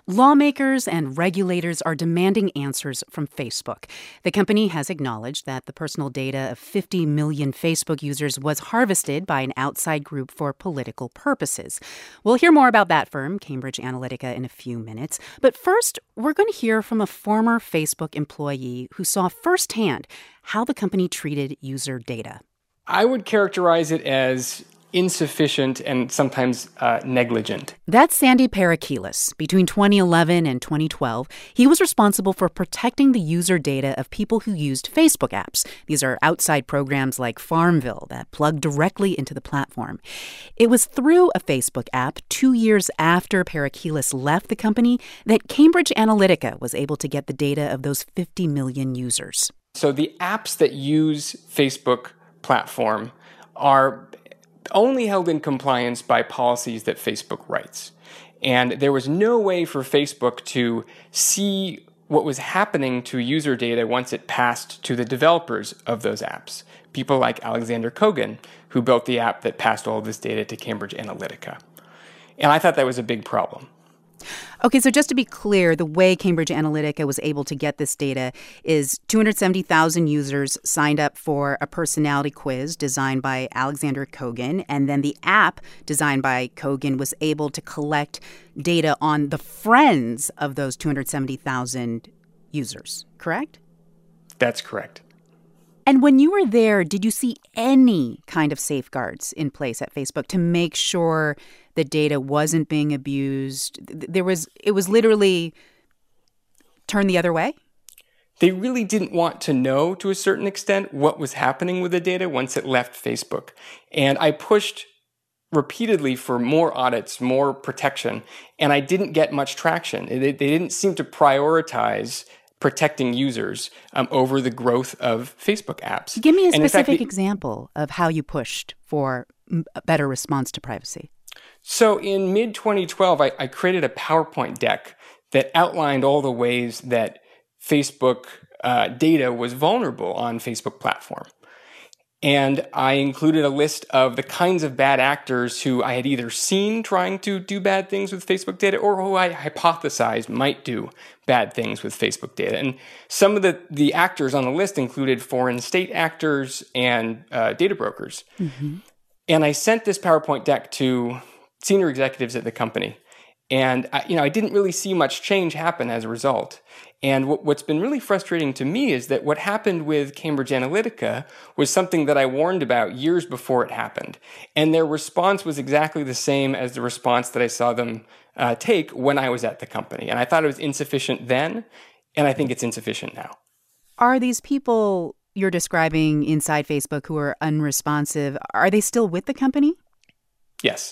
Lawmakers and regulators are demanding answers from Facebook. The company has acknowledged that the personal data of 50 million Facebook users was harvested by an outside group for political purposes. We'll hear more about that firm, Cambridge Analytica, in a few minutes. But first, we're going to hear from a former Facebook employee who saw firsthand how the company treated user data. I would characterize it as insufficient and sometimes negligent. That's Sandy Parakilas. Between 2011 and 2012, he was responsible for protecting the user data of people who used Facebook apps. These are outside programs like Farmville that plug directly into the platform. It was through a Facebook app 2 years after Parakilas left the company that Cambridge Analytica was able to get the data of those 50 million users. So the apps that use Facebook platform are only held in compliance by policies that Facebook writes. And there was no way for Facebook to see what was happening to user data once it passed to the developers of those apps. People like Alexander Kogan, who built the app that passed all of this data to Cambridge Analytica. And I thought that was a big problem. Okay, so just to be clear, the way Cambridge Analytica was able to get this data is 270,000 users signed up for a personality quiz designed by Alexander Kogan, and then the app designed by Kogan was able to collect data on the friends of those 270,000 users, correct? That's correct. And when you were there, did you see any kind of safeguards in place at Facebook to make sure the data wasn't being abused? It was literally turned the other way? They really didn't want to know, to a certain extent, what was happening with the data once it left Facebook. And I pushed repeatedly for more audits, more protection, and I didn't get much traction. They didn't seem to prioritize protecting users over the growth of Facebook apps. Give me a specific example of how you pushed for a better response to privacy. So in mid-2012, I created a PowerPoint deck that outlined all the ways that Facebook data was vulnerable on Facebook platform. And I included a list of the kinds of bad actors who I had either seen trying to do bad things with Facebook data or who I hypothesized might do bad things with Facebook data. And some of the actors on the list included foreign state actors and data brokers. Mm-hmm. And I sent this PowerPoint deck to senior executives at the company. And I didn't really see much change happen as a result. And what's been really frustrating to me is that what happened with Cambridge Analytica was something that I warned about years before it happened. And their response was exactly the same as the response that I saw them take when I was at the company. And I thought it was insufficient then, and I think it's insufficient now. Are these people you're describing inside Facebook who are unresponsive, are they still with the company? Yes.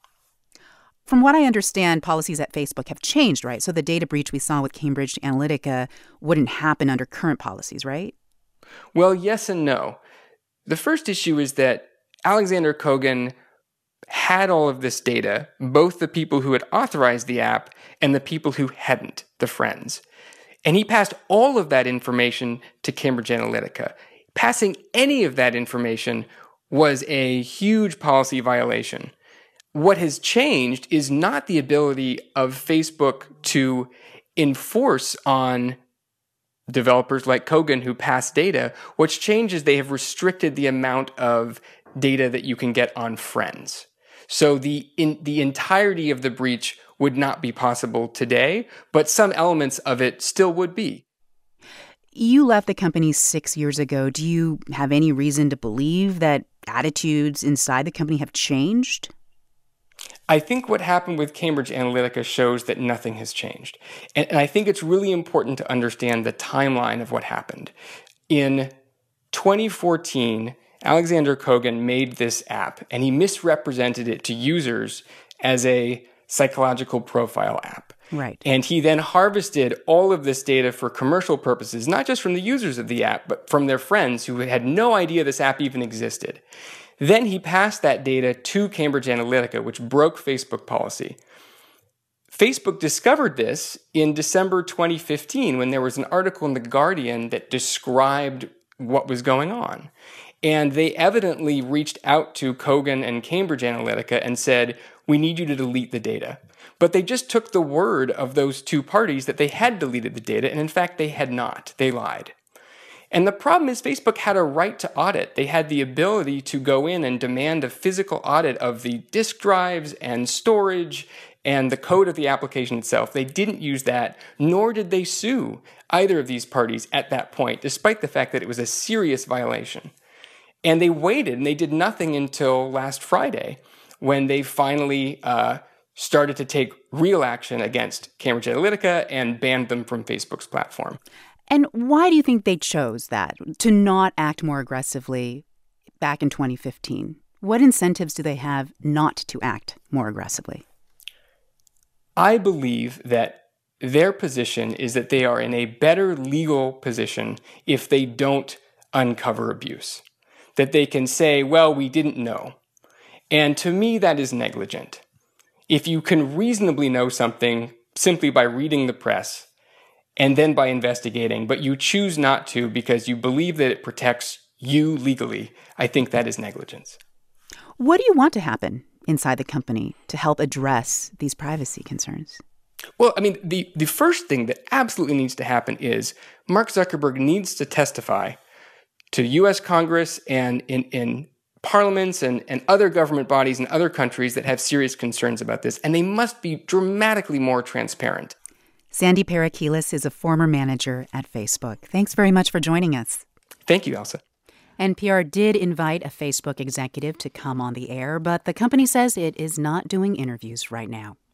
From what I understand, policies at Facebook have changed, right? So the data breach we saw with Cambridge Analytica wouldn't happen under current policies, right? Well, yes and no. The first issue is that Alexander Kogan had all of this data, both the people who had authorized the app and the people who hadn't, the friends. And he passed all of that information to Cambridge Analytica. Passing any of that information was a huge policy violation. What has changed is not the ability of Facebook to enforce on developers like Kogan who pass data. What's changed is they have restricted the amount of data that you can get on friends. So the entirety of the breach would not be possible today, but some elements of it still would be. You left the company 6 years ago. Do you have any reason to believe that attitudes inside the company have changed? I think what happened with Cambridge Analytica shows that nothing has changed. And I think it's really important to understand the timeline of what happened. In 2014, Alexander Kogan made this app, and he misrepresented it to users as a psychological profile app. Right. And he then harvested all of this data for commercial purposes, not just from the users of the app, but from their friends who had no idea this app even existed. Then he passed that data to Cambridge Analytica, which broke Facebook policy. Facebook discovered this in December 2015 when there was an article in The Guardian that described what was going on. And they evidently reached out to Kogan and Cambridge Analytica and said, we need you to delete the data. But they just took the word of those two parties that they had deleted the data, and in fact, they had not. They lied. And the problem is Facebook had a right to audit. They had the ability to go in and demand a physical audit of the disk drives and storage and the code of the application itself. They didn't use that, nor did they sue either of these parties at that point, despite the fact that it was a serious violation. And they waited, and they did nothing until last Friday, when they finally started to take real action against Cambridge Analytica and banned them from Facebook's platform. And why do you think they chose that, to not act more aggressively back in 2015? What incentives do they have not to act more aggressively? I believe that their position is that they are in a better legal position if they don't uncover abuse. That they can say, well, we didn't know. And to me, that is negligent. If you can reasonably know something simply by reading the press and then by investigating, but you choose not to because you believe that it protects you legally, I think that is negligence. What do you want to happen inside the company to help address these privacy concerns? Well, I mean, the first thing that absolutely needs to happen is Mark Zuckerberg needs to testify to U.S. Congress and in parliaments and other government bodies in other countries that have serious concerns about this, and they must be dramatically more transparent. Sandy Parakilas is a former manager at Facebook. Thanks very much for joining us. Thank you, Elsa. NPR did invite a Facebook executive to come on the air, but the company says it is not doing interviews right now.